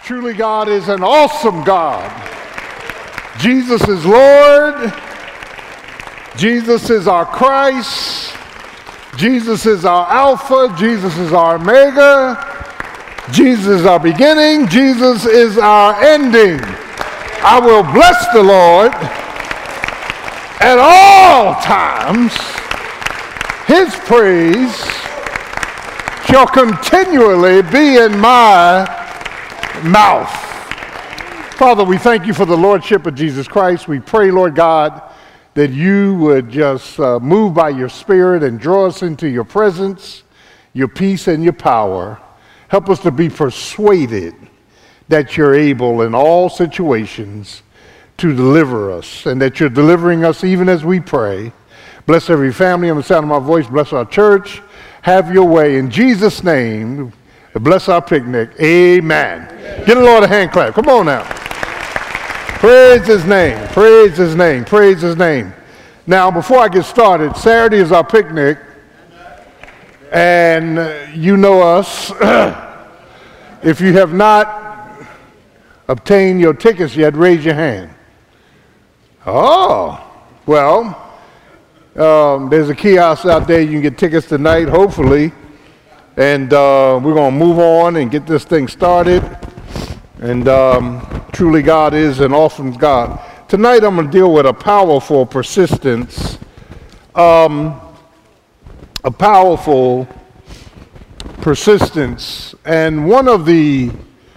Truly, God is an awesome God. Jesus is Lord. Jesus is our Christ. Jesus is our Alpha. Jesus is our Omega. Jesus is our beginning. Jesus is our ending. I will bless the Lord at all times. His praise shall continually be in my mouth. Father, we thank you for the Lordship of Jesus Christ. We pray, Lord God, that you would just move by your Spirit and draw us into your presence, your peace, and your power. Help us to be persuaded that you're able in all situations to deliver us, and that you're delivering us even as we pray. Bless every family on the sound of my voice. Bless our church. Have your way. In Jesus' name, bless our picnic. Amen. Give the Lord a hand clap. Come on now. Praise his name. Praise his name. Praise his name. Now, before I get started, Saturday is our picnic. And you know us. If you have not obtained your tickets yet, raise your hand. Oh, well, there's a kiosk out there. You can get tickets tonight, hopefully. And we're going to move on and get this thing started. And truly, God is an awesome God. Tonight, I'm going to deal with a powerful persistence. A powerful persistence. And one of the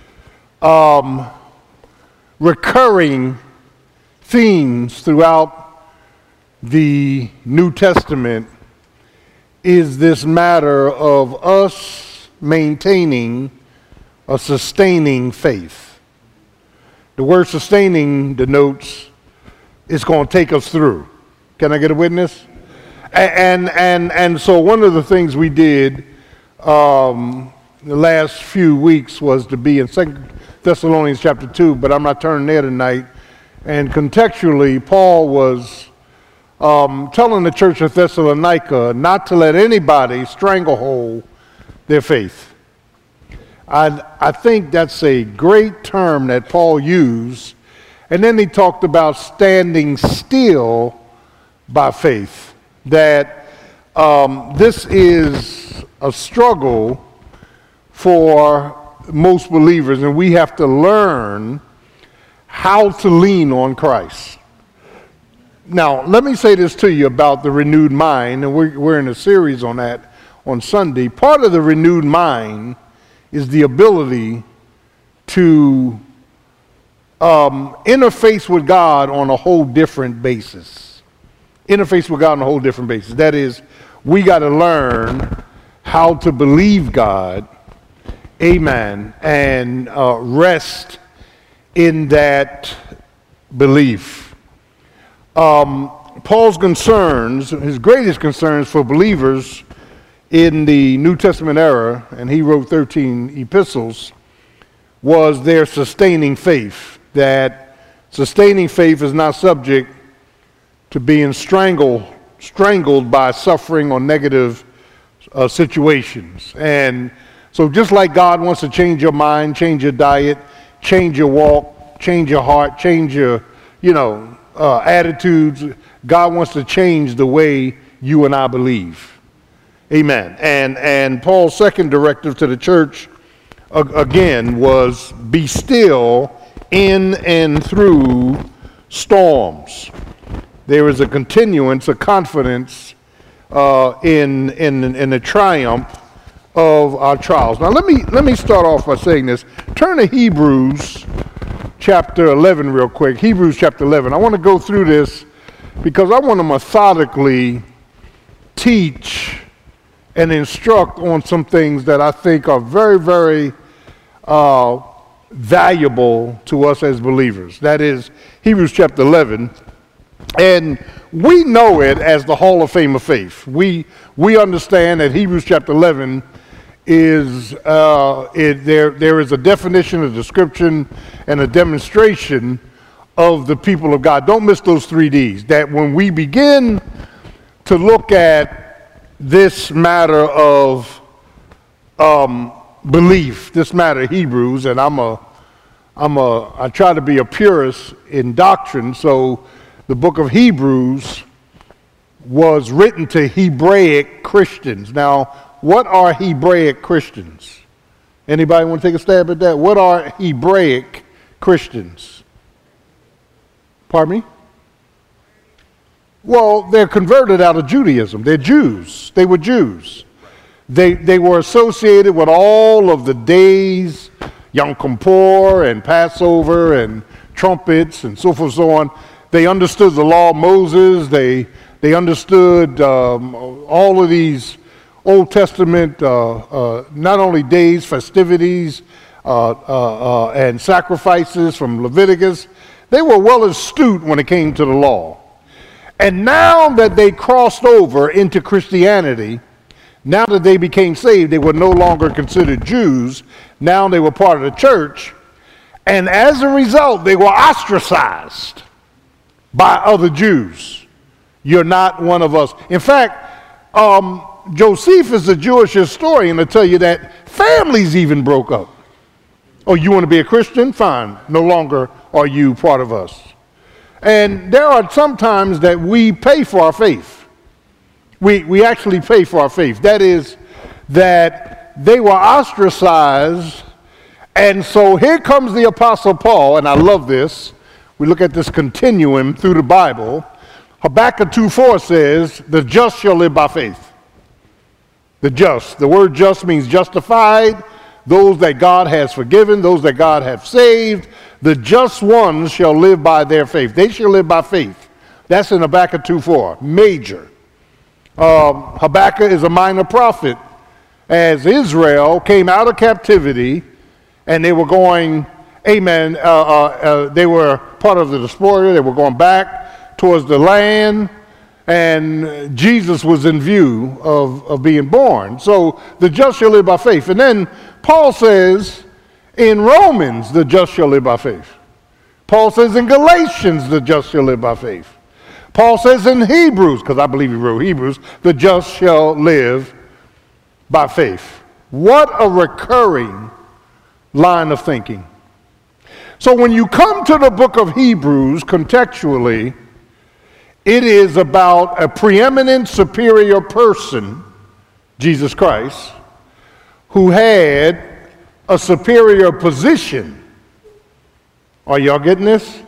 recurring themes throughout the New Testament is this matter of us maintaining a sustaining faith. The word sustaining denotes it's going to take us through. Can I get a witness? And so one of the things we did the last few weeks was to be in 2 Thessalonians chapter 2, but I'm not turning there tonight. And contextually, Paul was telling the church of Thessalonica not to let anybody stranglehold their faith. I think that's a great term that Paul used. And then he talked about standing still by faith. That this is a struggle for most believers, and we have to learn how to lean on Christ. Now, let me say this to you about the renewed mind, and we're in a series on that on Sunday. Part of the renewed mind is the ability to interface with God on a whole different basis. Interface with God on a whole different basis. That is, we got to learn how to believe God, amen, and rest in that belief. Paul's concerns, his greatest concerns for believers in the New Testament era, and he wrote 13 epistles, was their sustaining faith. That sustaining faith is not subject to being strangled by suffering or negative situations. And so just like God wants to change your mind, change your diet, change your walk, change your heart, change your, attitudes, God wants to change the way you and I believe. Amen. And Paul's second directive to the church, again, was be still in and through storms. There is a continuance, a confidence in the triumph of our trials. Now let me start off by saying this. Turn to Hebrews chapter 11 real quick. Hebrews chapter 11. I want to go through this because I want to methodically teach and instruct on some things that I think are very, very valuable to us as believers. That is Hebrews chapter 11. And we know it as the Hall of Fame of Faith. We understand that Hebrews chapter 11 is, there is a definition, a description, and a demonstration of the people of God. Don't miss those 3 Ds. That when we begin to look at this matter of belief, this matter of Hebrews, and I'm a I try to be a purist in doctrine, so the book of Hebrews was written to Hebraic Christians. Now, what are Hebraic Christians? Anybody want to take a stab at that? What are Hebraic Christians? Pardon me? Well, they're converted out of Judaism. They're Jews. They were Jews. They were associated with all of the days, Yom Kippur and Passover and trumpets and so forth and so on. They understood the law of Moses. They understood all of these Old Testament, not only days, festivities, and sacrifices from Leviticus. They were well astute when it came to the law. And now that they crossed over into Christianity, now that they became saved, they were no longer considered Jews. Now they were part of the church. And as a result, they were ostracized by other Jews. You're not one of us. In fact, Josephus, a Jewish historian, will tell you that families even broke up. Oh, you want to be a Christian? Fine. No longer are you part of us. And there are some times that we pay for our faith. We actually pay for our faith. That is, that they were ostracized. And so here comes the Apostle Paul, and I love this. We look at this continuum through the Bible. Habakkuk 2:4 says, the just shall live by faith. The just. The word just means justified. Those that God has forgiven, those that God has saved. The just ones shall live by their faith. They shall live by faith. That's in Habakkuk 2:4. Major. Habakkuk is a minor prophet. As Israel came out of captivity and they were going, amen, they were part of the diaspora. They were going back towards the land. And Jesus was in view of being born. So the just shall live by faith. And then Paul says in Romans, the just shall live by faith. Paul says in Galatians, the just shall live by faith. Paul says in Hebrews, because I believe he wrote Hebrews, the just shall live by faith. What a recurring line of thinking. So when you come to the book of Hebrews, contextually, it is about a preeminent superior person, Jesus Christ, who had a superior position. Are y'all getting this?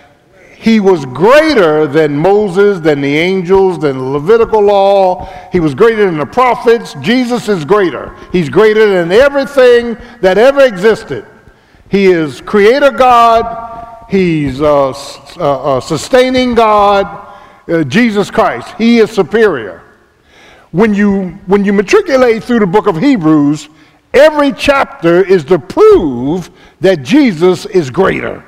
He was greater than Moses, than the angels, than the Levitical law. He was greater than the prophets. Jesus is greater. He's greater than everything that ever existed. He is creator God. He's sustaining God. Jesus Christ, he is superior. When you matriculate through the book of Hebrews, every chapter is to prove that Jesus is greater.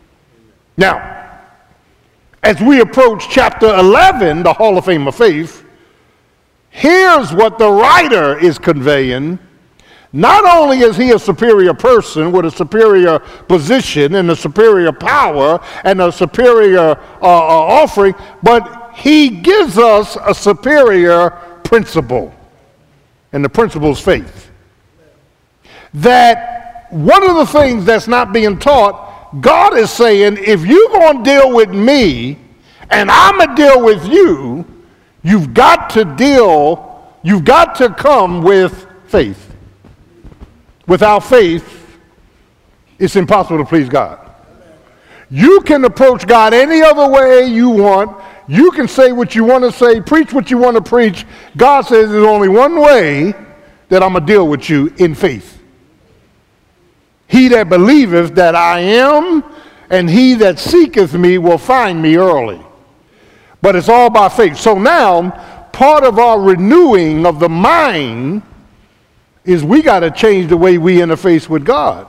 Now, as we approach chapter 11, the Hall of Fame of Faith, here's what the writer is conveying. Not only is he a superior person with a superior position and a superior power and a superior offering, but he gives us a superior principle. And the principle is faith. That one of the things that's not being taught, God is saying, if you're going to deal with me and I'm going to deal with you, you've got to come with faith. Without faith, it's impossible to please God. You can approach God any other way you want. You can say what you want to say, preach what you want to preach. God says there's only one way that I'm going to deal with you, in faith. He that believeth that I am, and he that seeketh me will find me early. But it's all by faith. So now, part of our renewing of the mind is we got to change the way we interface with God.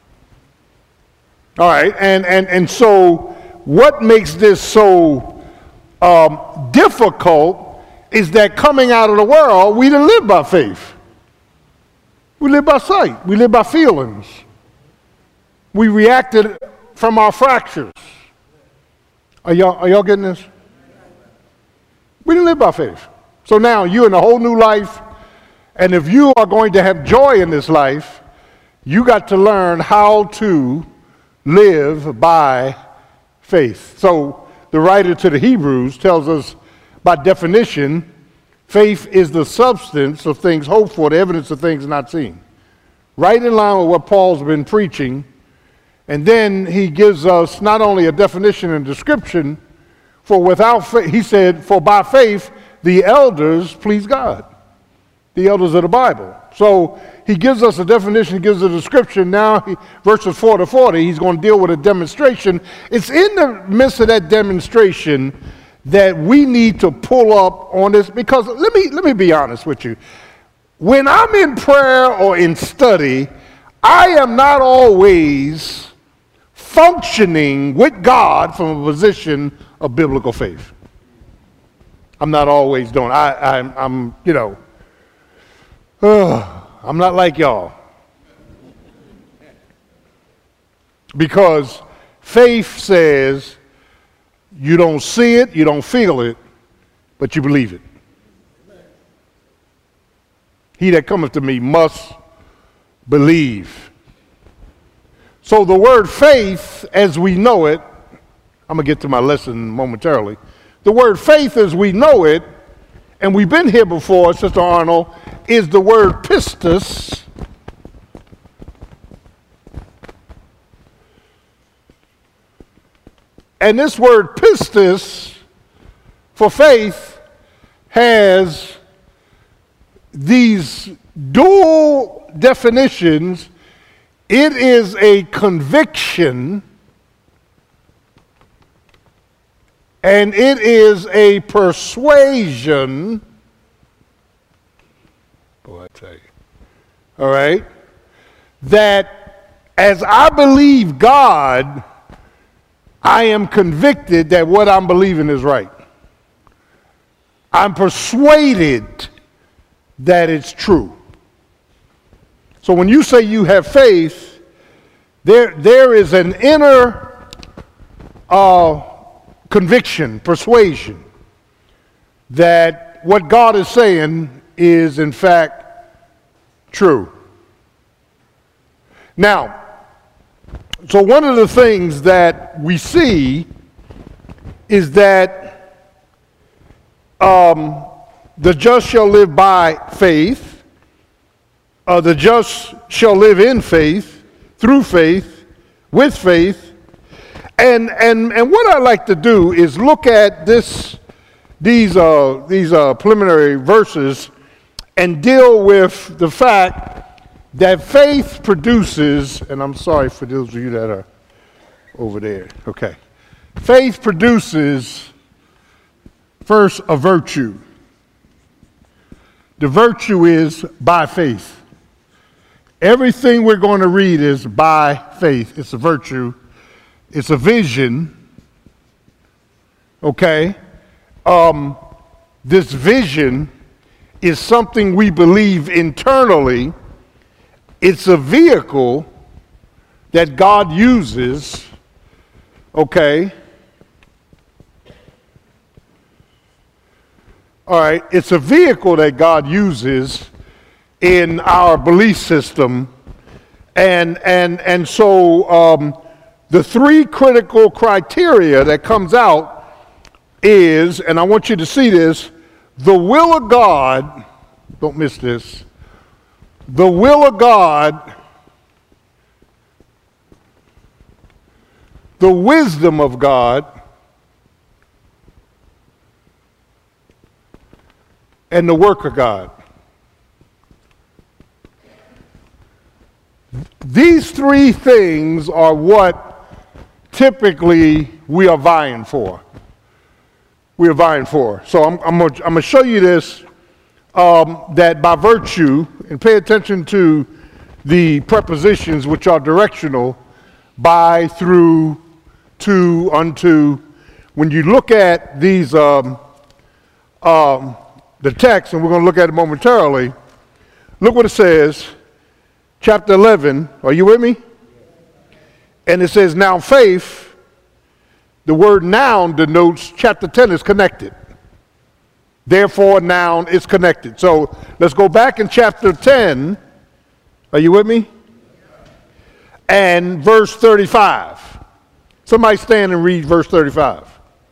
All right, and so what makes this so difficult is that coming out of the world, we didn't live by faith. We live by sight. We live by feelings. We reacted from our fractures. Are y'all getting this? We didn't live by faith. So now you're in a whole new life. And if you are going to have joy in this life, you got to learn how to live by faith. So the writer to the Hebrews tells us by definition, faith is the substance of things hoped for, the evidence of things not seen. Right in line with what Paul's been preaching. And then he gives us not only a definition and description, for without faith, he said, for by faith the elders please God. The elders of the Bible. So he gives us a definition, he gives a description. Now, verses 4 to 40, he's going to deal with a demonstration. It's in the midst of that demonstration that we need to pull up on this, because let me be honest with you. When I'm in prayer or in study, I am not always functioning with God from a position of biblical faith. I'm not always doing. I'm I'm not like y'all. Because faith says you don't see it, you don't feel it, but you believe it. He that cometh to me must believe. So the word faith, as we know it, I'm going to get to my lesson momentarily. The word faith as we know it, and we've been here before, Sister Arnold, is the word pistis. And this word pistis for faith has these dual definitions. It is a conviction and it is a persuasion. Boy, I tell you. All right? That as I believe God, I am convicted that what I'm believing is right. I'm persuaded that it's true. So when you say you have faith, there is an inner conviction, persuasion, that what God is saying is in fact true. Now, so one of the things that we see is that the just shall live by faith. The just shall live in faith, through faith, with faith. And what I like to do is look at these preliminary verses and deal with the fact that faith produces, and I'm sorry for those of you that are over there. Okay. Faith produces first a virtue. The virtue is by faith. Everything we're going to read is by faith. It's a virtue. It's a vision. Okay? This vision is something we believe internally. It's a vehicle that God uses. Okay? All right. It's a vehicle that God uses in our belief system. And so the three critical criteria that comes out is, and I want you to see this, the will of God, don't miss this, the will of God, the wisdom of God, and the work of God. These three things are what typically we are vying for. We are vying for. So I'm going to show you this, that by virtue, and pay attention to the prepositions which are directional, by, through, to, unto. When you look at these, the text, and we're going to look at it momentarily, look what it says. Chapter 11, are you with me? And it says, now faith, the word noun denotes chapter 10 is connected. Therefore, noun is connected. So let's go back in chapter 10. Are you with me? and verse 35. Somebody stand and read verse 35.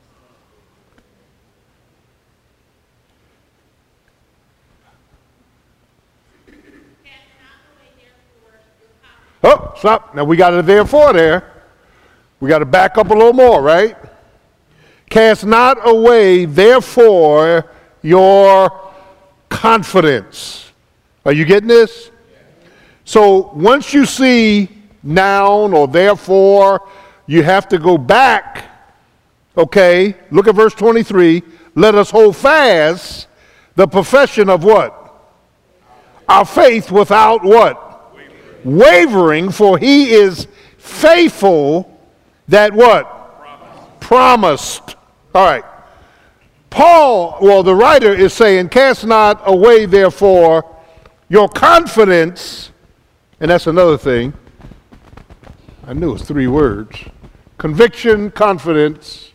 Oh, stop. Now we got a therefore there. We got to back up a little more, right? Cast not away, therefore, your confidence. Are you getting this? So once you see noun or therefore, you have to go back. Okay, look at verse 23. Let us hold fast the profession of what? Our faith without what? Wavering, for he is faithful that what? Promised. All right. Paul, well, the writer is saying, cast not away, therefore, your confidence, and that's another thing. I knew it was 3 words. Conviction, confidence,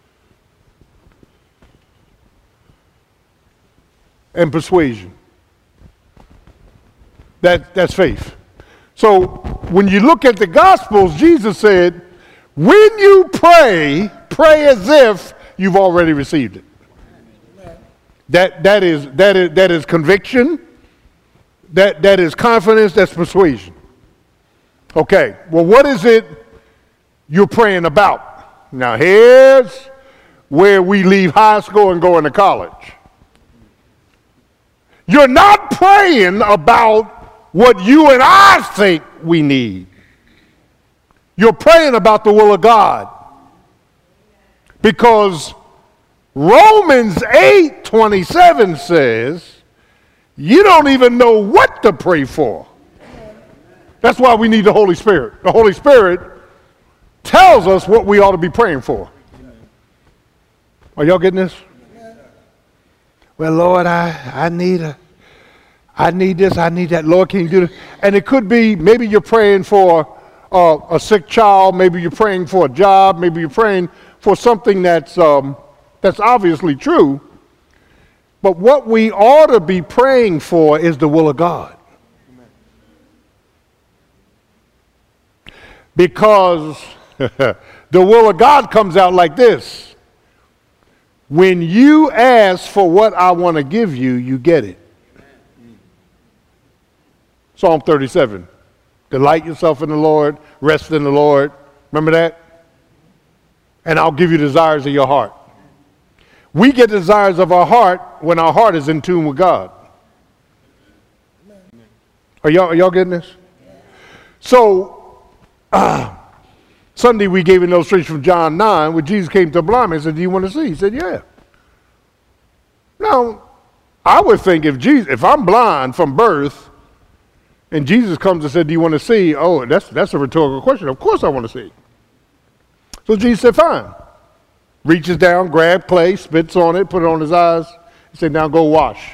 and persuasion. That's faith. So when you look at the Gospels, Jesus said, when you pray, pray as if you've already received it. That is conviction. That is confidence. That's persuasion. Okay. Well, what is it you're praying about? Now, here's where we leave high school and go into college. You're not praying about what you and I think we need. You're praying about the will of God. Because Romans 8:27 says, you don't even know what to pray for. That's why we need the Holy Spirit. The Holy Spirit tells us what we ought to be praying for. Are y'all getting this? Well, Lord, I need this, I need that. Lord, can you do this? And it could be, maybe you're praying for a sick child, maybe you're praying for a job, maybe you're praying for something that's obviously true. But what we ought to be praying for is the will of God. Because the will of God comes out like this. When you ask for what I want to give you, you get it. Psalm 37. Delight yourself in the Lord, rest in the Lord. Remember that? And I'll give you desires of your heart. We get desires of our heart when our heart is in tune with God. Are y'all getting this? So, Sunday we gave an illustration from John 9 where Jesus came to a blind man and said, do you want to see? He said, yeah. Now, I would think if I'm blind from birth and Jesus comes and said, do you want to see? Oh, that's a rhetorical question. Of course I want to see. So Jesus said, fine. Reaches down, grabs clay, spits on it, put it on his eyes. He said, now go wash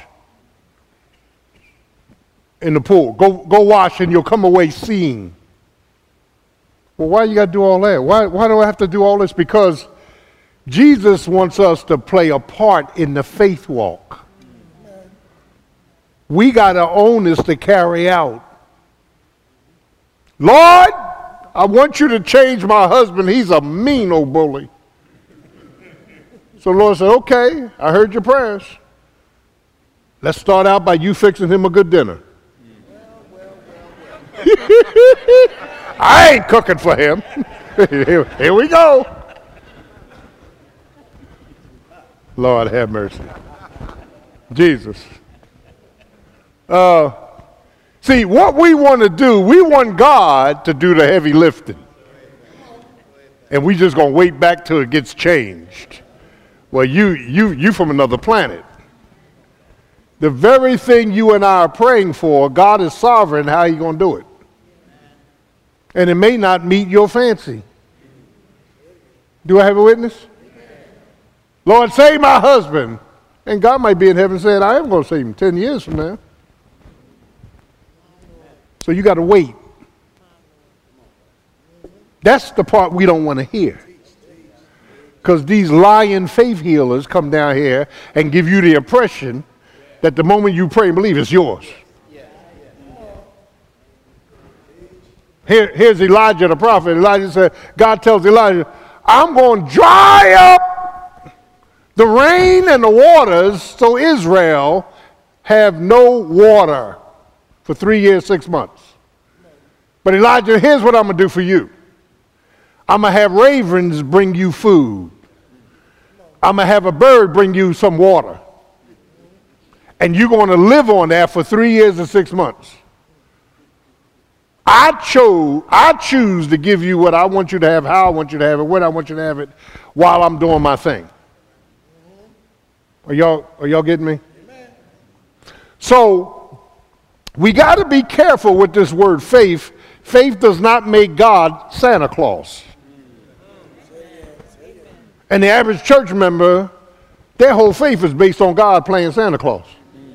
in the pool. Go wash and you'll come away seeing. Well, why you got to do all that? Why do I have to do all this? Because Jesus wants us to play a part in the faith walk. We got to own this to carry out. Lord, I want you to change my husband. He's a mean old bully. So the Lord said, okay, I heard your prayers. Let's start out by you fixing him a good dinner. I ain't cooking for him. Here we go. Lord have mercy. Jesus. See, what we want to do, we want God to do the heavy lifting. And we just going to wait back till it gets changed. Well, you from another planet. The very thing you and I are praying for, God is sovereign how you going to do it. And it may not meet your fancy. Do I have a witness? Lord, save my husband. And God might be in heaven saying, I am going to save him 10 years from now. So you got to wait. That's the part we don't want to hear. Because these lying faith healers come down here and give you the impression that the moment you pray and believe, it's yours. Here's Elijah the prophet. Elijah said, God tells Elijah, I'm going to dry up the rain and the waters so Israel have no water for 3 years, 6 months. But Elijah, here's what I'm going to do for you. I'm going to have ravens bring you food. I'm going to have a bird bring you some water. And you're going to live on that for 3 years and 6 months. I choose to give you what I want you to have, how I want you to have it, when I want you to have it, while I'm doing my thing. Are y'all getting me? Amen. So we got to be careful with this word faith. Faith does not make God Santa Claus. And the average church member, their whole faith is based on God playing Santa Claus.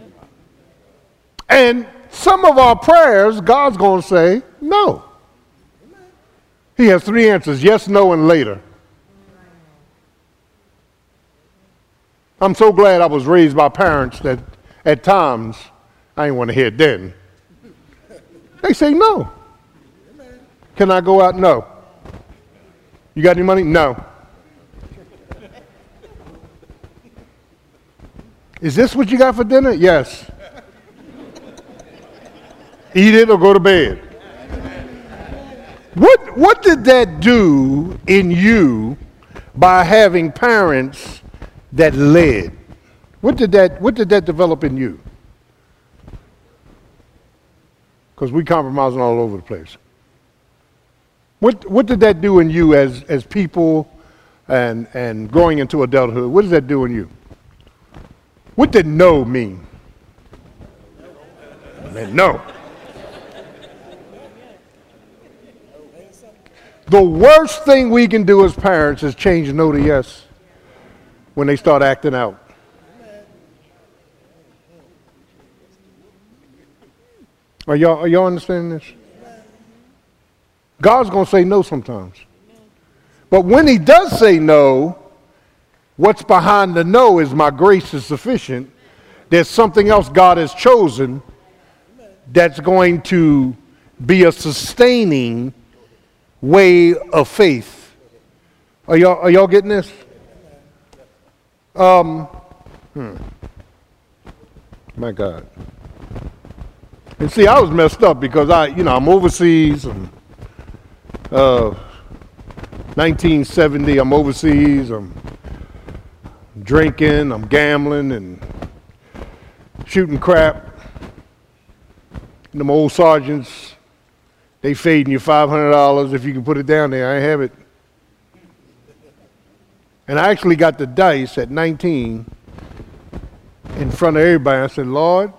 And some of our prayers, God's going to say no. He has 3 answers: yes, no, and later. I'm so glad I was raised by parents that at times, I didn't want to hear it then. They say no. Can I go out? No. You got any money? No. Is this what you got for dinner? Yes. Eat it or go to bed. What did that do in you by having parents that led? What did that develop in you? Because we compromising all over the place. What did that do in you as people and growing into adulthood? What does that do in you? What did no mean? It meant no. The worst thing we can do as parents is change no to yes when they start acting out. Are y'all understanding this? God's going to say no sometimes. But when he does say no, what's behind the no is my grace is sufficient. There's something else God has chosen that's going to be a sustaining way of faith. Are y'all getting this? My God. And see, I was messed up because I'm overseas. And, 1970, I'm overseas. I'm drinking, I'm gambling, and shooting crap. And them old sergeants, they fading you $500 if you can put it down there. I have it. And I actually got the dice at 19 in front of everybody. I said, Lord.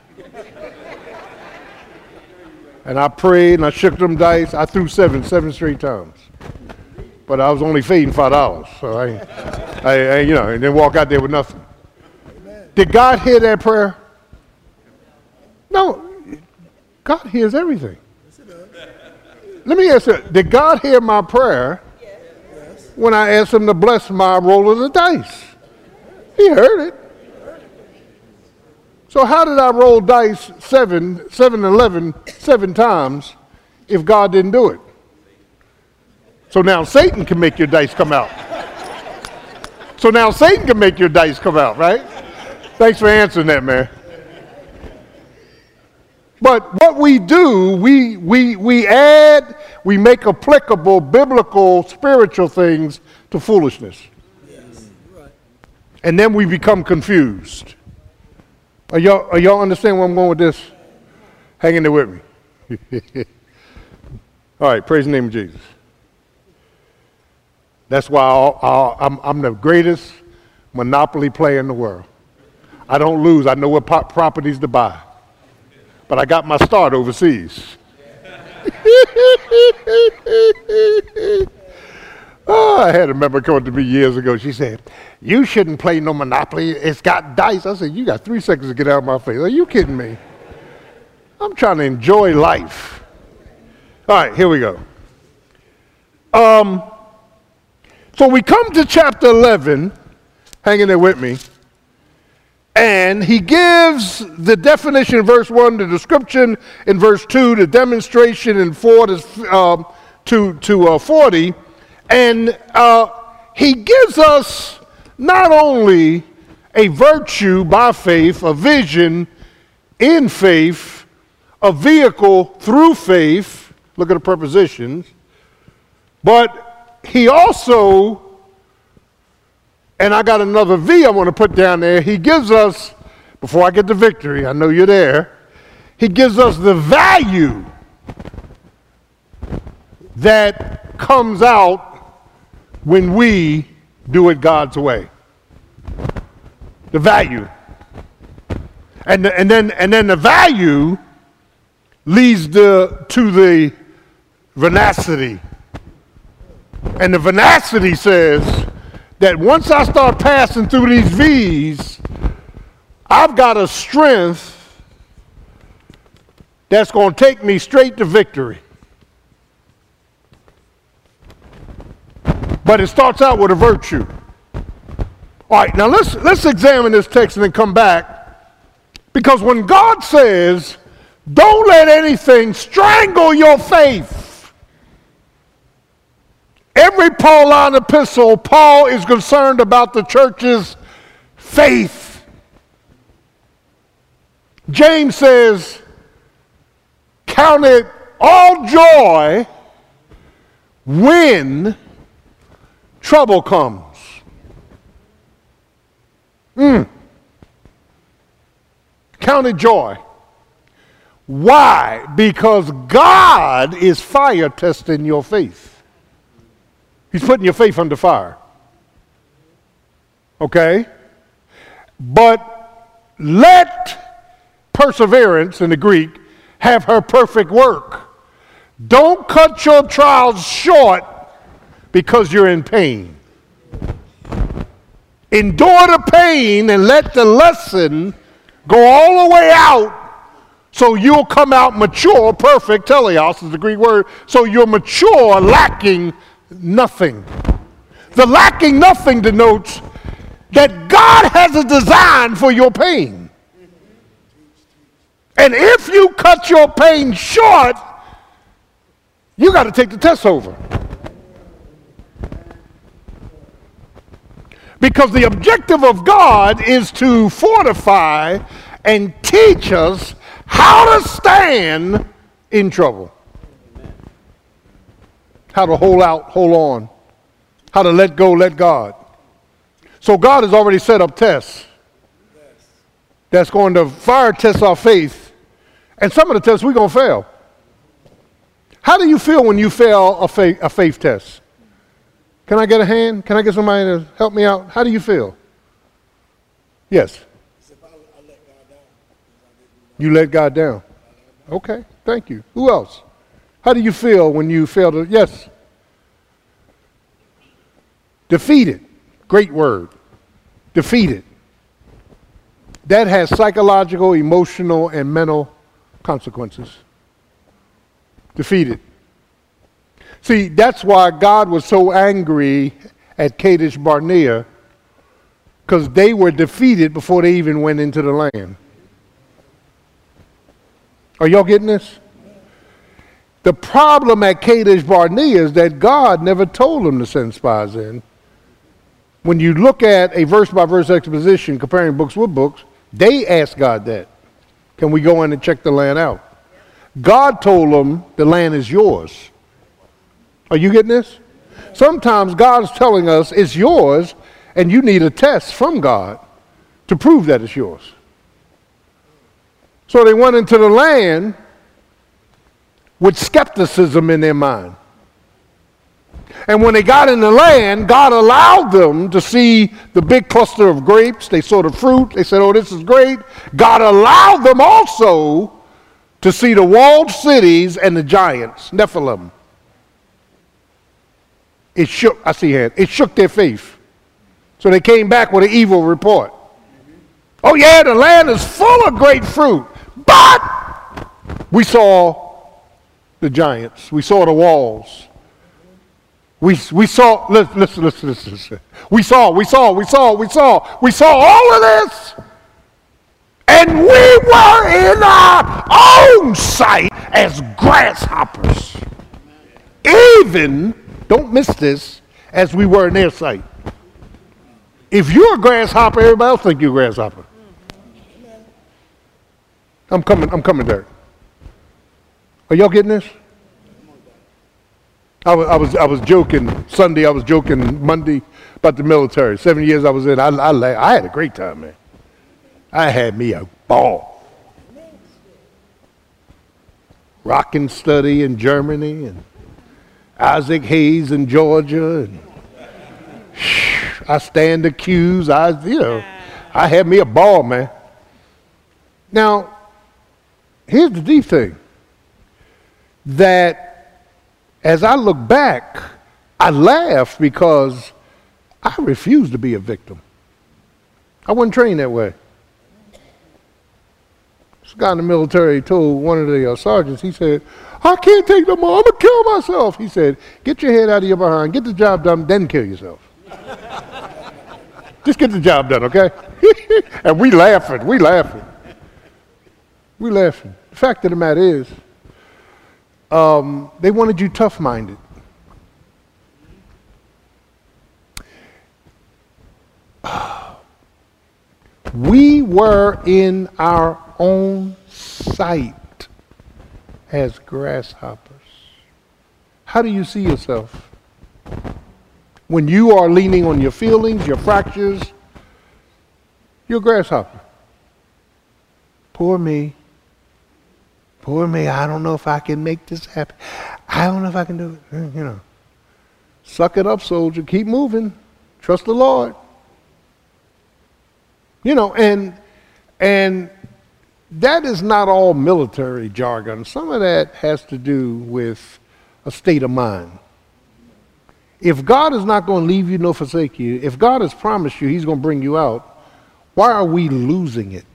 And I prayed and I shook them dice. I threw seven straight times. But I was only fading $5. So I and then walk out there with nothing. Did God hear that prayer? No. God hears everything. Let me ask you, did God hear my prayer when I asked him to bless my roll of the dice? He heard it. So how did I roll dice 7 times if God didn't do it? So now Satan can make your dice come out. So now Satan can make your dice come out, right? Thanks for answering that, man. But what we do, we add, we make applicable biblical, spiritual things to foolishness. Yes. Right. And then we become confused. Are y'all understand where I'm going with this? Hang in there with me. All right, praise the name of Jesus. That's why I'm the greatest monopoly player in the world. I don't lose. I know what properties to buy. But I got my start overseas. I had a member come to me years ago. She said, you shouldn't play no Monopoly. It's got dice. I said, you got 3 seconds to get out of my face. Are you kidding me? I'm trying to enjoy life. All right, here we go. So we come to chapter 11. Hang in there with me. And he gives the definition in verse 1, the description in verse 2, the demonstration in 4 to 40. And he gives us not only a virtue by faith, a vision in faith, a vehicle through faith, look at the prepositions, but he also, and I got another V I want to put down there, he gives us, before I get to victory, I know you're there, he gives us the value that comes out when we do it God's way. The value. And then the value leads to the venacity. And the venacity says that once I start passing through these V's, I've got a strength that's going to take me straight to victory. But it starts out with a virtue. All right, now let's examine this text and then come back. Because when God says, don't let anything strangle your faith. Every Pauline epistle, Paul is concerned about the church's faith. James says, count it all joy when trouble comes. Count it joy. Why? Because God is fire testing your faith. He's putting your faith under fire. Okay? But let perseverance, in the Greek, have her perfect work. Don't cut your trials short because you're in pain. Endure the pain and let the lesson go all the way out so you'll come out mature, perfect, teleos is the Greek word, so you're mature, lacking nothing. The lacking nothing denotes that God has a design for your pain. And if you cut your pain short, you got to take the test over. Because the objective of God is to fortify and teach us how to stand in trouble. How to hold out, hold on. How to let go, let God. So God has already set up tests that's going to fire test our faith. And some of the tests we're going to fail. How do you feel when you fail a faith test? Can I get a hand? Can I get somebody to help me out? How do you feel? Yes. You let God down. Okay, thank you. Who else? How do you feel when you fail to? Yes. Defeated. Great word. Defeated. That has psychological, emotional, and mental consequences. Defeated. See, that's why God was so angry at Kadesh Barnea, because they were defeated before they even went into the land. Are y'all getting this? The problem at Kadesh Barnea is that God never told them to send spies in. When you look at a verse-by-verse exposition comparing books with books, they asked God that. Can we go in and check the land out? God told them the land is yours. Are you getting this? Sometimes God's telling us it's yours, and you need a test from God to prove that it's yours. So they went into the land with skepticism in their mind. And when they got in the land, God allowed them to see the big cluster of grapes. They saw the fruit. They said, oh, this is great. God allowed them also to see the walled cities and the giants, Nephilim. It shook, I see hand, it shook their faith. So they came back with an evil report. Oh yeah, the land is full of great fruit, but we saw the giants. We saw the walls. We saw, listen. We saw all of this. And we were in our own sight as grasshoppers. Even, don't miss this, as we were in their sight. If you're a grasshopper, everybody else think you're a grasshopper. I'm coming there. Are y'all getting this? I was joking Sunday, I was joking Monday about the military. 7 years I was in, I had a great time, man. I had me a ball. Rockin' study in Germany and Isaac Hayes in Georgia. And I stand accused. I had me a ball, man. Now, here's the deep thing. That as I look back, I laugh because I refuse to be a victim. I wasn't trained that way. This guy in the military told one of the sergeants, he said, I can't take no more, I'm going to kill myself. He said, get your head out of your behind, get the job done, then kill yourself. Just get the job done, okay? And we laughing. The fact of the matter is, they wanted you tough-minded. We were in our own sight as grasshoppers. How do you see yourself? When you are leaning on your feelings, your fractures, you're a grasshopper. Poor me. Poor me, I don't know if I can make this happen. I don't know if I can do it. Suck it up, soldier. Keep moving. Trust the Lord. And that is not all military jargon. Some of that has to do with a state of mind. If God is not going to leave you nor forsake you, if God has promised you he's going to bring you out, why are we losing it?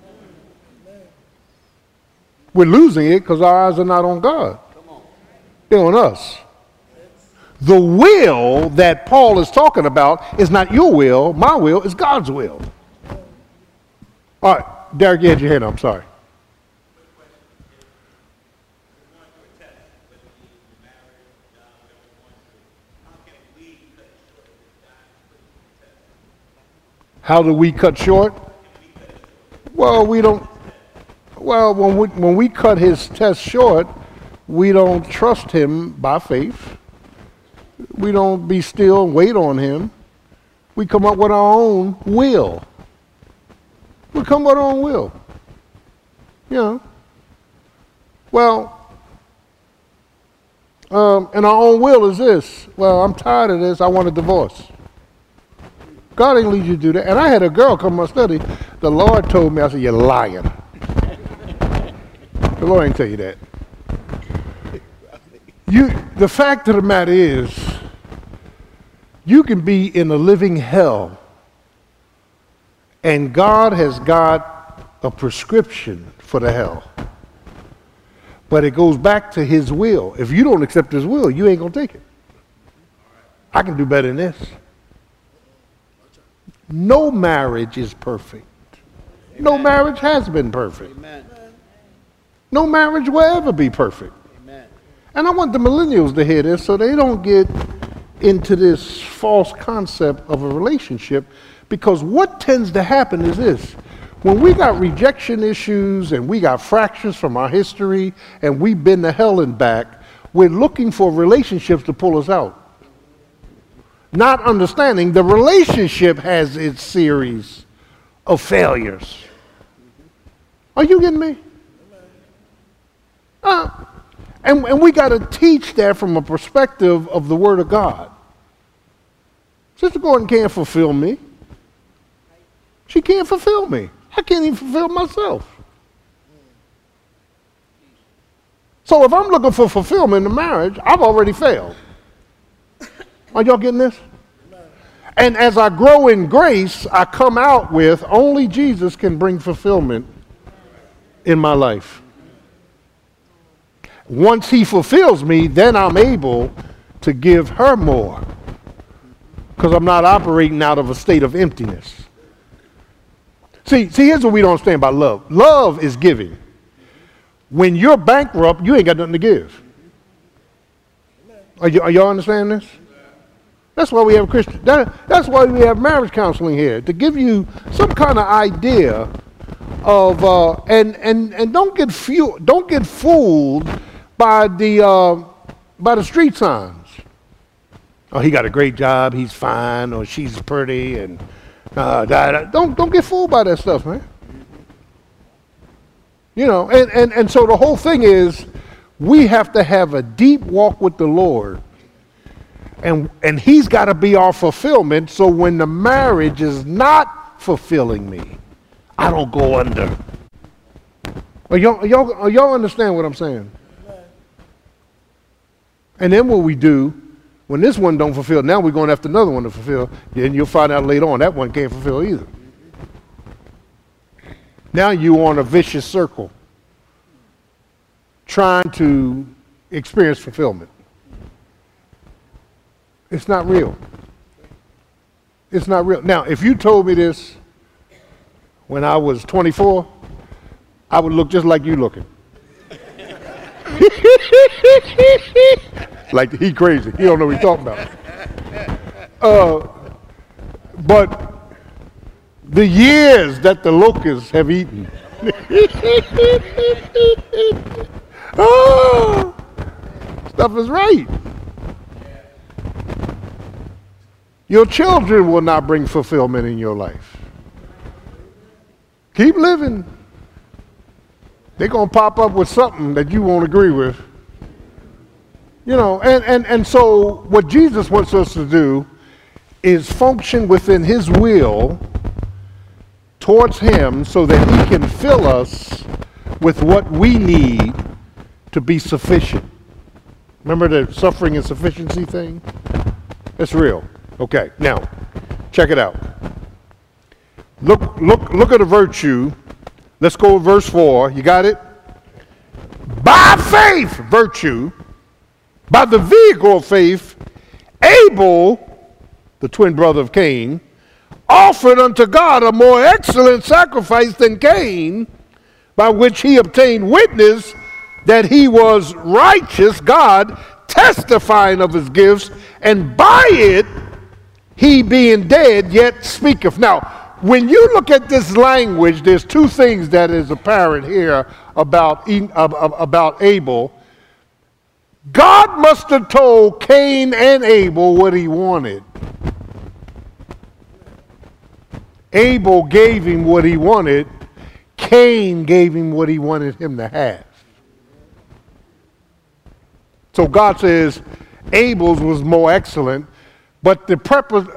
We're losing it because our eyes are not on God. They're on us. The will that Paul is talking about is not your will, my will, it's God's will. All right, Derek, you had your hand up, I'm sorry. How do we cut short? Well, we don't. Well, when we cut his test short, we don't trust him by faith. We don't be still and wait on him. We come up with our own will. We come up with our own will. Well, and our own will is this. Well, I'm tired of this. I want a divorce. God ain't lead you to do that. And I had a girl come to my study. The Lord told me, I said, you're lying. The Lord ain't tell you that. The fact of the matter is, you can be in a living hell, and God has got a prescription for the hell. But it goes back to his will. If you don't accept his will, you ain't going to take it. I can do better than this. No marriage is perfect. Amen. No marriage has been perfect. Amen. No marriage will ever be perfect. Amen. And I want the millennials to hear this so they don't get into this false concept of a relationship, because what tends to happen is this. When we got rejection issues and we got fractures from our history and we've been to hell and back, we're looking for relationships to pull us out. Not understanding the relationship has its series of failures. Are you getting me? And we got to teach that from a perspective of the Word of God. Sister Gordon can't fulfill me. She can't fulfill me. I can't even fulfill myself. So if I'm looking for fulfillment in marriage, I've already failed. Are y'all getting this? And as I grow in grace, I come out with only Jesus can bring fulfillment in my life. Once he fulfills me, then I'm able to give her more, because I'm not operating out of a state of emptiness. See, here's what we don't understand about love. Love is giving. When you're bankrupt, you ain't got nothing to give. Are y'all understanding this? That's why we have that's why we have marriage counseling here, to give you some kind of idea of and don't get fooled by the street signs. Oh, he got a great job, he's fine, or she's pretty, and don't get fooled by that stuff, man. You know, and so the whole thing is, we have to have a deep walk with the Lord, and he's got to be our fulfillment, so when the marriage is not fulfilling me, I don't go under. Y'all understand what I'm saying? And then what we do, when this one don't fulfill, now we're going after another one to fulfill, then you'll find out later on that one can't fulfill either. Now you're on a vicious circle, trying to experience fulfillment. It's not real. It's not real. Now, if you told me this when I was 24, I would look just like you looking. Like he crazy. He don't know what he's talking about. But the years that the locusts have eaten. Oh, stuff is right. Your children will not bring fulfillment in your life. Keep living. They're going to pop up with something that you won't agree with. You know, and so what Jesus wants us to do is function within his will towards him so that he can fill us with what we need to be sufficient. Remember the suffering and sufficiency thing? It's real. Okay, now, check it out. Look at the virtue. Let's go with verse 4. You got it? By faith, virtue, by the vehicle of faith, Abel, the twin brother of Cain, offered unto God a more excellent sacrifice than Cain, by which he obtained witness that he was righteous, God testifying of his gifts, and by it he being dead yet speaketh. Now, when you look at this language, there's two things that is apparent here about Abel. God must have told Cain and Abel what he wanted. Abel gave him what he wanted. Cain gave him what he wanted him to have. So God says Abel's was more excellent, but the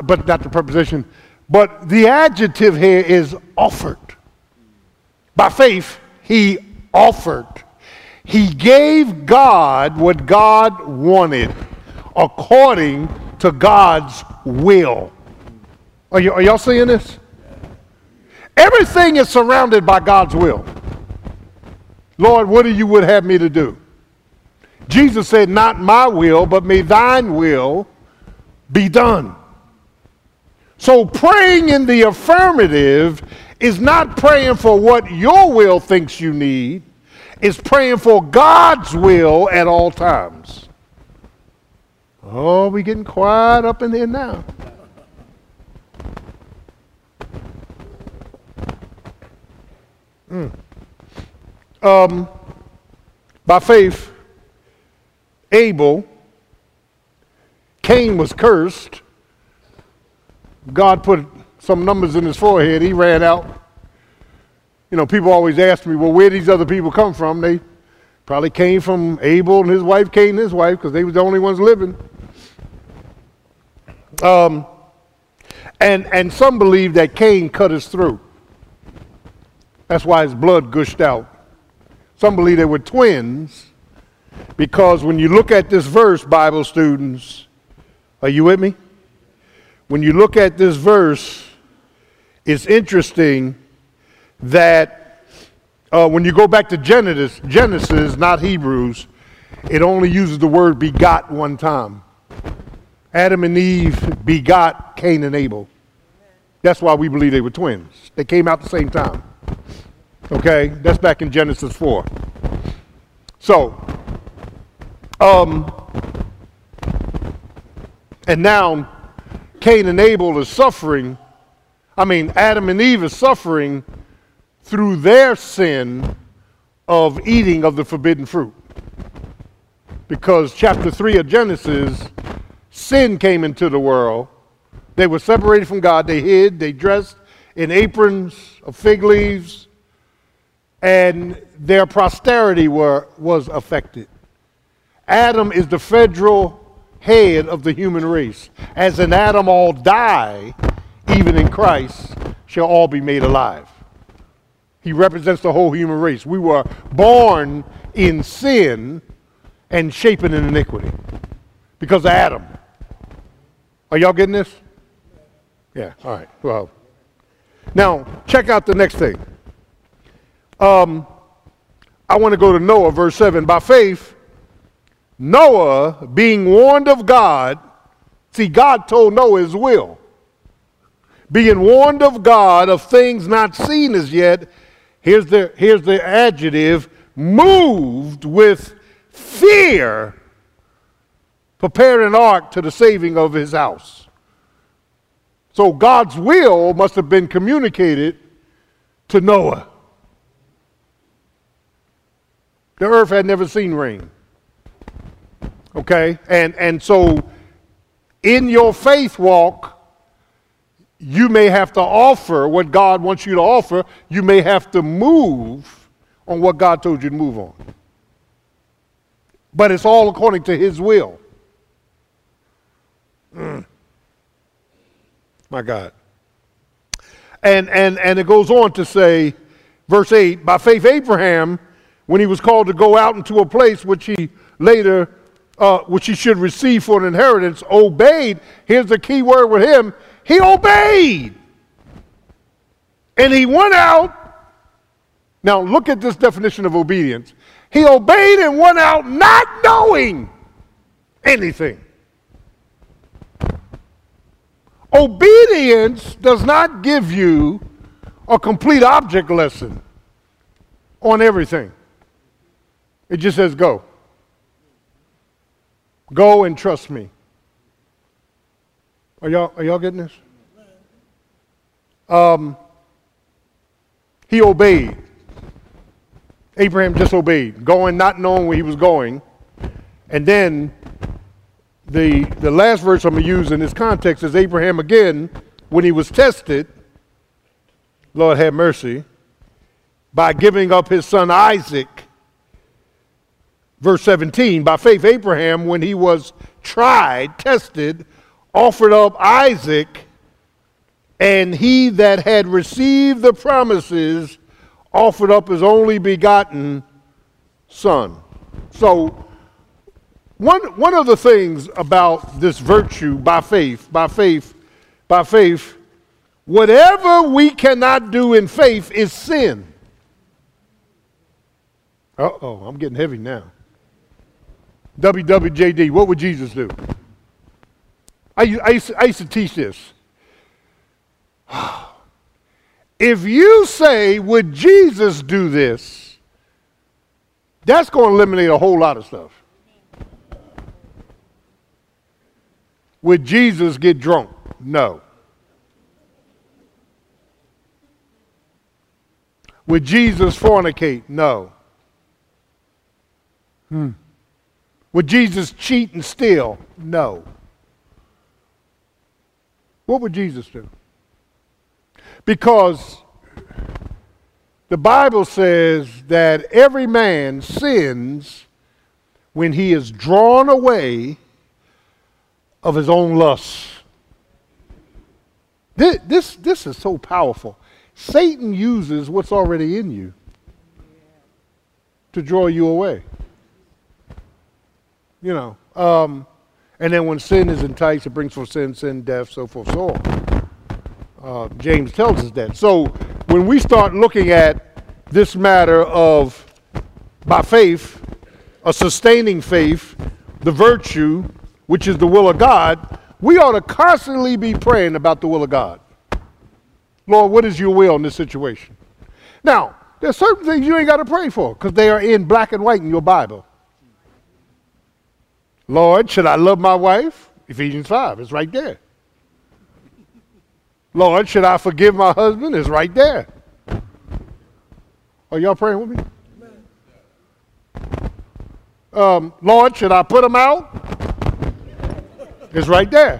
adjective here is offered. By faith, he offered. He gave God what God wanted according to God's will. Are y'all seeing this? Everything is surrounded by God's will. Lord, what do you would have me to do? Jesus said, not my will, but may thine will be done. So praying in the affirmative is not praying for what your will thinks you need. It's praying for God's will at all times. Oh, we're getting quiet up in here now. By faith, Abel, Cain was cursed. God put some numbers in his forehead. He ran out. You know, people always ask me, well, where these other people come from? They probably came from Abel and his wife, Cain and his wife, because they were the only ones living. And some believe that Cain cut his throat. That's why his blood gushed out. Some believe they were twins, because when you look at this verse, Bible students, are you with me? When you look at this verse, it's interesting that when you go back to Genesis, not Hebrews, it only uses the word begot one time. Adam and Eve begot Cain and Abel. That's why we believe they were twins. They came out at the same time. Okay, that's back in Genesis 4. So, and now Cain and Abel is suffering. Adam and Eve is suffering through their sin of eating of the forbidden fruit. Because chapter 3 of Genesis, sin came into the world. They were separated from God. They hid. They dressed in aprons of fig leaves. And their posterity was affected. Adam is the federal head of the human race. As in Adam all die, even in Christ shall all be made alive. He represents the whole human race. We were born in sin and shapen in iniquity because of Adam. Are y'all getting this? Yeah, all right. Well, now check out the next thing. I want to go to Noah, verse 7. By faith, Noah, being warned of God, see, God told Noah his will. Being warned of God of things not seen as yet, here's the adjective, moved with fear, prepared an ark to the saving of his house. So God's will must have been communicated to Noah. The earth had never seen rain. Okay? And so in your faith walk, you may have to offer what God wants you to offer. You may have to move on what God told you to move on. But it's all according to his will. My God. And it goes on to say, verse 8, by faith Abraham, when he was called to go out into a place which he later, which he should receive for an inheritance, obeyed. Here's the key word with him. He obeyed. And he went out. Now look at this definition of obedience. He obeyed and went out not knowing anything. Obedience does not give you a complete object lesson on everything. It just says go. Go and trust me. Are y'all getting this? He obeyed. Abraham just obeyed, going not knowing where he was going. And then the last verse I'm going to use in this context is Abraham again, when he was tested, Lord have mercy, by giving up his son Isaac. Verse 17, by faith Abraham, when he was tried, tested, offered up Isaac, and he that had received the promises offered up his only begotten son. So one of the things about this virtue by faith, whatever we cannot do in faith is sin. Uh-oh, I'm getting heavy now. WWJD, what would Jesus do? I used to teach this. If you say, would Jesus do this, that's going to eliminate a whole lot of stuff. Would Jesus get drunk? No. Would Jesus fornicate? No. Would Jesus cheat and steal? No. What would Jesus do? Because the Bible says that every man sins when he is drawn away of his own lusts. This is so powerful. Satan uses what's already in you to draw you away. You know, and then when sin is enticed, it brings forth sin, death, so forth, so on. James tells us that. So when we start looking at this matter of, by faith, a sustaining faith, the virtue, which is the will of God, we ought to constantly be praying about the will of God. Lord, what is your will in this situation? Now, there's certain things you ain't got to pray for because they are in black and white in your Bible. Lord, should I love my wife? Ephesians 5, it's right there. Lord, should I forgive my husband? It's right there. Are y'all praying with me? Lord, should I put him out? It's right there.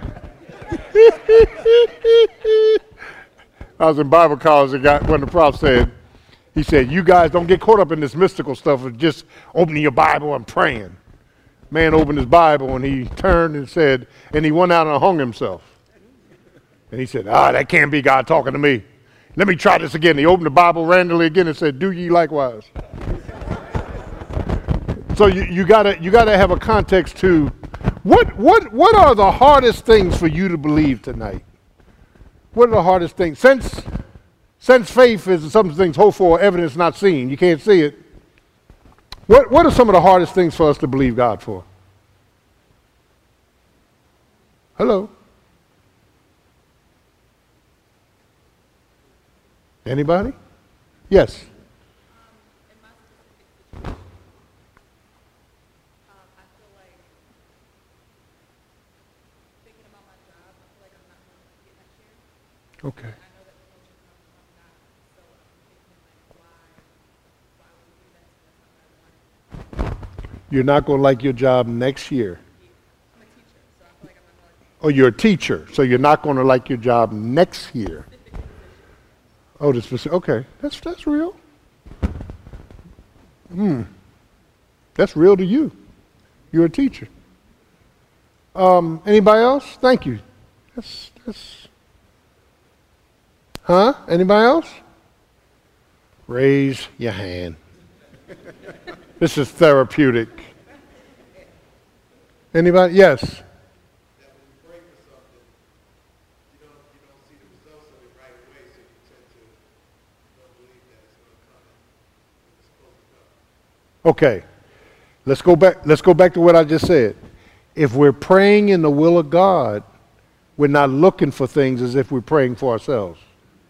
I was in Bible college when the prof said, he said, you guys don't get caught up in this mystical stuff of just opening your Bible and praying. Man opened his Bible and he turned and said, and he went out and hung himself. And he said, that can't be God talking to me. Let me try this again. He opened the Bible randomly again and said, do ye likewise. So you gotta have a context to what are the hardest things for you to believe tonight? What are the hardest things? Since faith is some things hoped for, evidence not seen. You can't see it. What are some of the hardest things for us to believe God for? Hello? Anybody? Yes. Okay. You're not going to like your job next year. I'm a teacher, so I feel like I'm not going to. Oh, you're a teacher, so you're not going to like your job next year. Oh, the specific. Okay, that's real. That's real to you. You're a teacher. Anybody else? Thank you. Anybody else? Raise your hand. This is therapeutic. Anybody? Yes. That when you pray for something, you don't see the results of it right away, so you tend to don't believe that it's going to come when it's supposed to come. Okay. Let's go back to what I just said. If we're praying in the will of God, we're not looking for things as if we're praying for ourselves.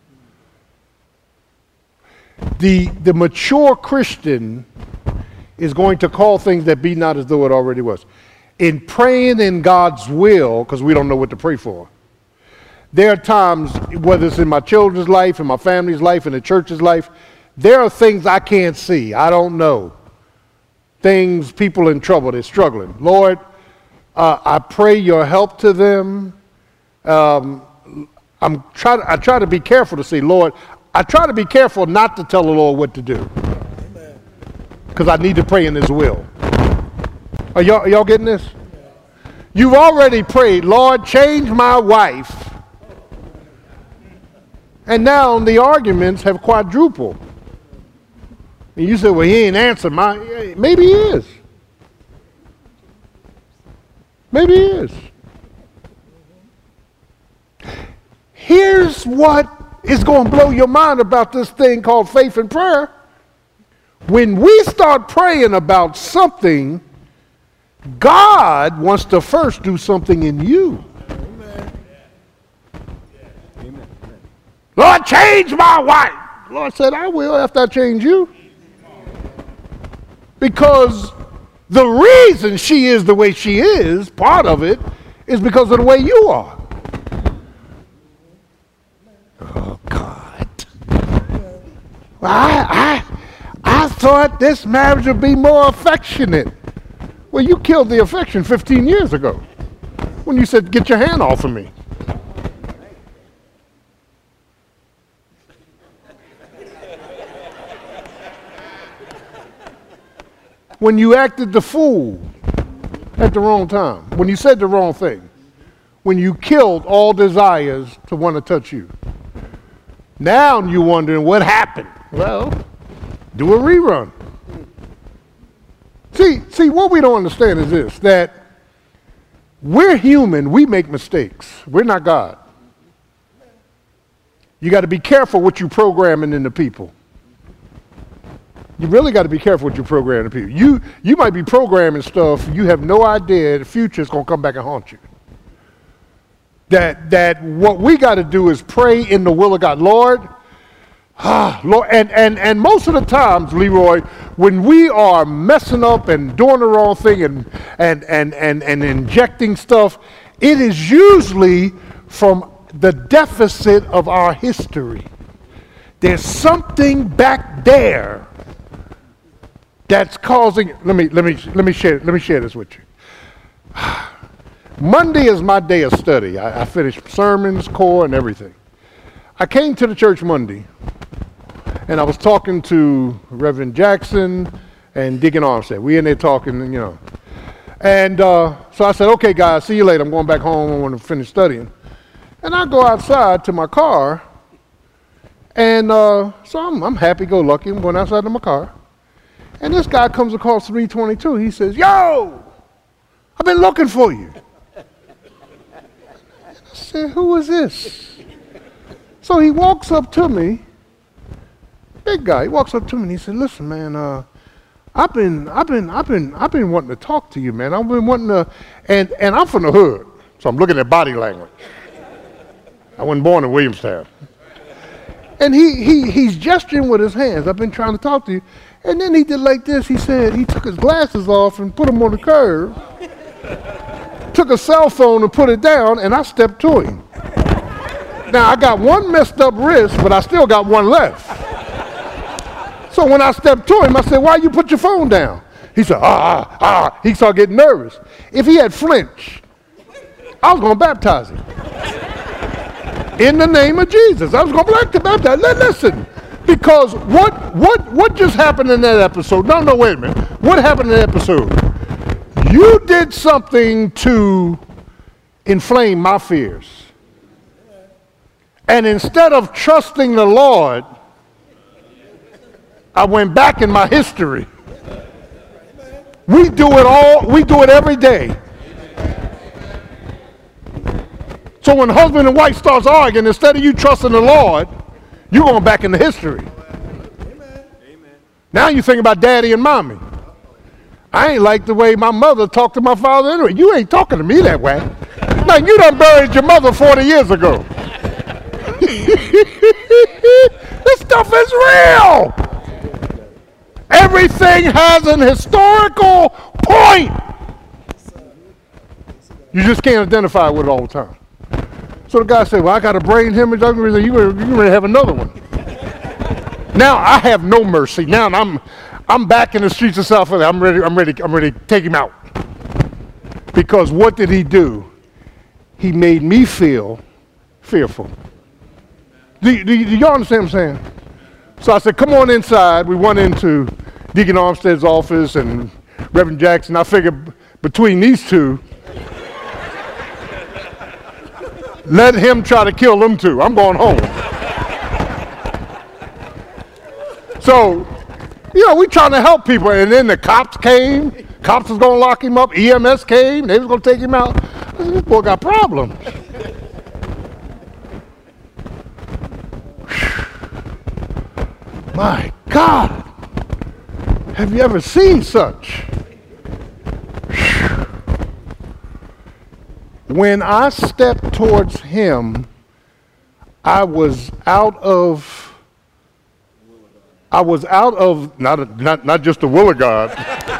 The mature Christian is going to call things that be not as though it already was. In praying in God's will, because we don't know what to pray for, there are times, whether it's in my children's life, in my family's life, in the church's life, there are things I can't see. I don't know. Things, people in trouble, they're struggling. Lord, I pray your help to them. I try to be careful to say, Lord, I try to be careful not to tell the Lord what to do. Because I need to pray in his will. Are y'all getting this? You've already prayed, Lord, change my wife. And now the arguments have quadrupled. And you say, well, he ain't answered my. Maybe he is. Maybe he is. Here's what is going to blow your mind about this thing called faith and prayer. When we start praying about something, God wants to first do something in you. Amen. Lord, change my wife. Lord said, I will after I change you. Because the reason she is the way she is, part of it, is because of the way you are. Oh, God. I thought this marriage would be more affectionate. Well, you killed the affection 15 years ago when you said, get your hand off of me. When you acted the fool at the wrong time, when you said the wrong thing, when you killed all desires to want to touch you. Now you're wondering what happened. Well, do a rerun. See, what we don't understand is this, that we're human, we make mistakes. We're not God. You got to be careful what you're programming into people. You really got to be careful what you're programming people. You might be programming stuff, you have no idea the future is going to come back and haunt you. that what we got to do is pray in the will of God. Lord, Lord, and most of the times, Leroy, when we are messing up and doing the wrong thing and injecting stuff, it is usually from the deficit of our history. There's something back there that's causing. Let me share this with you. Monday is my day of study. I finished sermons, core, and everything. I came to the church Monday, and I was talking to Reverend Jackson and Deacon Armstead. We in there talking, you know. And so I said, okay, guys, see you later. I'm going back home. I want to finish studying. And I go outside to my car, and so I'm happy-go-lucky. I'm going outside to my car. And this guy comes across 322. He says, yo, I've been looking for you. I said, who is this? So he walks up to me, big guy. He walks up to me and he said, listen, man, I've been wanting to talk to you, man. I've been wanting to, and I'm from the hood, so I'm looking at body language. I wasn't born in Williamstown. And he's gesturing with his hands. I've been trying to talk to you. And then he did like this. He said he took his glasses off and put them on the curb, took a cell phone and put it down, and I stepped to him. Now, I got one messed up wrist, but I still got one left. So when I stepped to him, I said, why you put your phone down? He said, He started getting nervous. If he had flinched, I was going to baptize him. In the name of Jesus. I was going to baptize. Listen, because what just happened in that episode? No, wait a minute. What happened in that episode? You did something to inflame my fears. And instead of trusting the Lord, I went back in my history. We do it every day. So when husband and wife starts arguing, instead of you trusting the Lord, you're going back into history. Amen. Now you think about daddy and mommy. I ain't like the way my mother talked to my father anyway. You ain't talking to me that way. Now you done buried your mother 40 years ago. This stuff is real. Everything has an historical point. You just can't identify with it all the time. So the guy said, well, I got a brain hemorrhage. You're going to have another one. Now I have no mercy. Now I'm back in the streets of South Philly. I'm ready to take him out. Because what did he do? He made me feel fearful. Do y'all understand what I'm saying? So I said, come on inside. We went into Deacon Armstead's office and Reverend Jackson. I figured between these two, let him try to kill them two. I'm going home. So, we trying to help people. And then the cops came. Cops was going to lock him up. EMS came. They was going to take him out. I said, this boy got problems. My God. Have you ever seen such? When I stepped towards him, I was out of not just the will of God.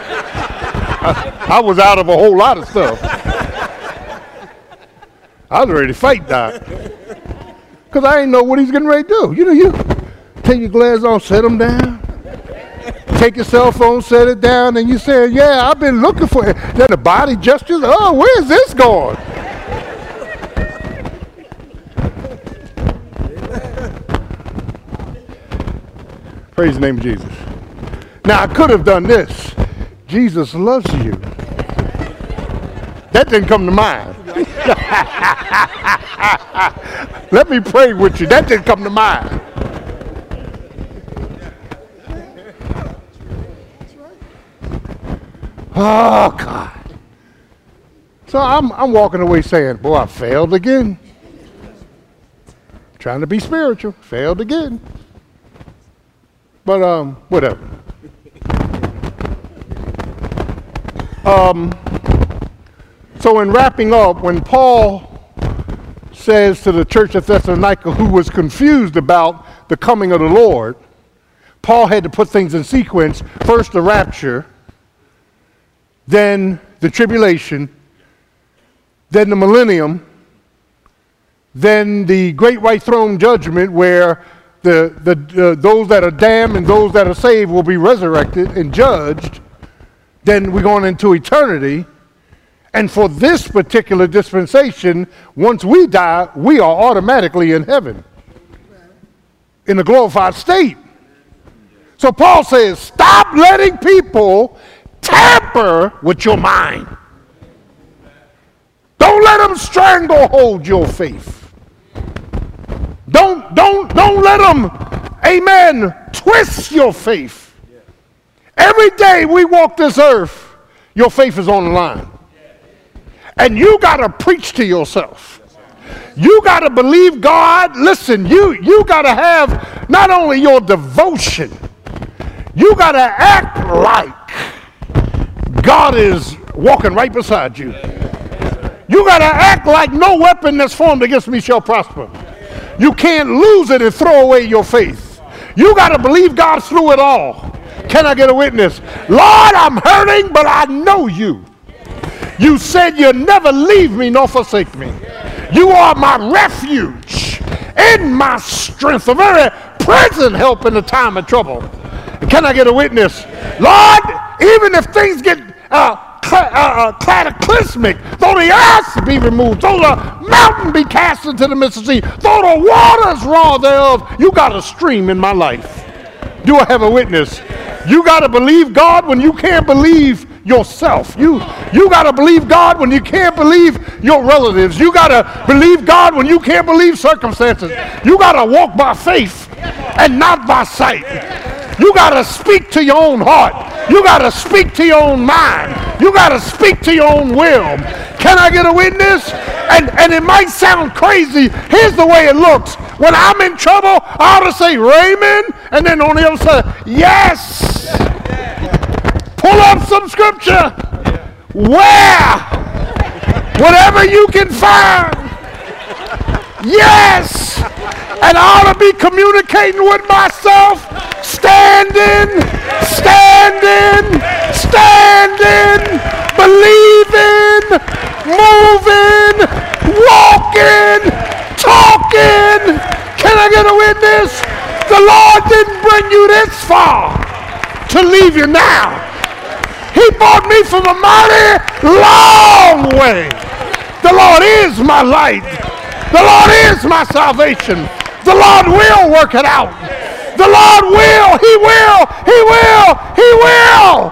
I was out of a whole lot of stuff. I was ready to fight Doc. Because I didn't know what he's getting ready to do. You take your glasses on, set them down. Take your cell phone, set it down, and you say, yeah, I've been looking for it. Then the body gestures, oh, where's this going? Praise the name of Jesus. Now, I could have done this. Jesus loves you. That didn't come to mind. Let me pray with you. That didn't come to mind. Oh, God. So I'm walking away saying, boy, I failed again. Trying to be spiritual. Failed again. But whatever. So in wrapping up, when Paul says to the church at Thessalonica, who was confused about the coming of the Lord, Paul had to put things in sequence. First the rapture, then the tribulation, then the millennium, then the great white throne judgment, where those that are damned and those that are saved will be resurrected and judged. Then we're going into eternity. And for this particular dispensation, once we die, we are automatically in heaven in a glorified state. So Paul says, stop letting people tamper with your mind. Don't let them stranglehold your faith. Don't let them, amen, twist your faith. Every day we walk this earth, your faith is on the line. And you got to preach to yourself. You got to believe God. Listen, you got to have not only your devotion, you got to act like God is walking right beside you. You got to act like no weapon that's formed against me shall prosper. You can't lose it and throw away your faith. You got to believe God through it all. Can I get a witness? Lord, I'm hurting, but I know you. You said you'll never leave me nor forsake me. You are my refuge and my strength, a very present help in the time of trouble. Can I get a witness? Lord, even if things get cataclysmic, though the earth be removed, though the mountain be cast into the Mississippi, though the waters roar thereof, you got a stream in my life. Do I have a witness? You got to believe God when you can't believe yourself. You got to believe God when you can't believe your relatives. You got to believe God when you can't believe circumstances. You got to walk by faith and not by sight. You got to speak to your own heart. You got to speak to your own mind. You got to speak to your own will. Can I get a witness? And it might sound crazy. Here's the way it looks. When I'm in trouble, I ought to say, Raymond, and then on the other side, yes. Pull up some scripture. Where? Whatever you can find. Yes. And I ought to be communicating with myself. Standing, believing, moving, walking, talking. Can I get a witness? The Lord didn't bring you this far to leave you now. He brought me from a mighty long way. The Lord is my light. The Lord is my salvation. The Lord will work it out. The Lord will. He will. He will. He will.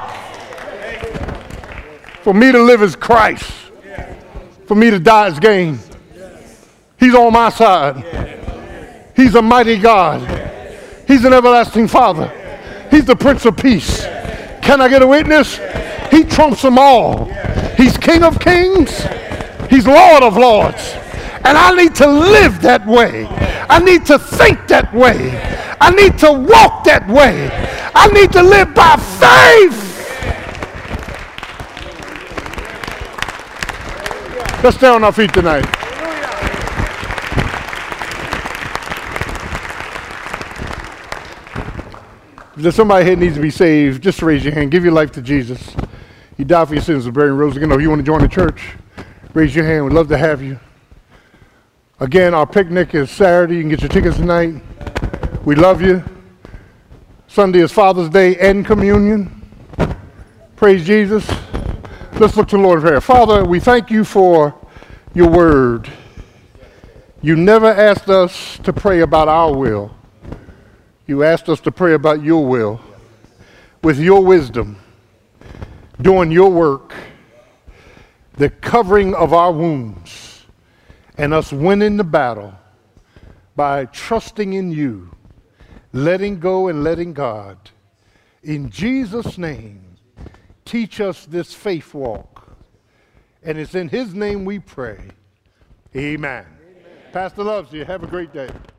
For me to live is Christ. For me to die is gain. He's on my side. He's a mighty God. He's an everlasting Father. He's the Prince of Peace. Can I get a witness? He trumps them all. He's King of Kings. He's Lord of Lords. And I need to live that way. I need to think that way. I need to walk that way. I need to live by faith. Let's stay on our feet tonight. If there's somebody here that needs to be saved, just raise your hand. Give your life to Jesus. He died for your sins, was buried and rose again. Or you want to join the church? Raise your hand. We'd love to have you. Again, our picnic is Saturday. You can get your tickets tonight. We love you. Sunday is Father's Day and communion. Praise Jesus. Let's look to the Lord in prayer. Father, we thank you for your word. You never asked us to pray about our will. You asked us to pray about your will, with your wisdom, doing your work, the covering of our wounds, and us winning the battle by trusting in you, letting go and letting God. In Jesus' name, teach us this faith walk. And it's in his name we pray. Amen. Pastor loves you. Have a great day.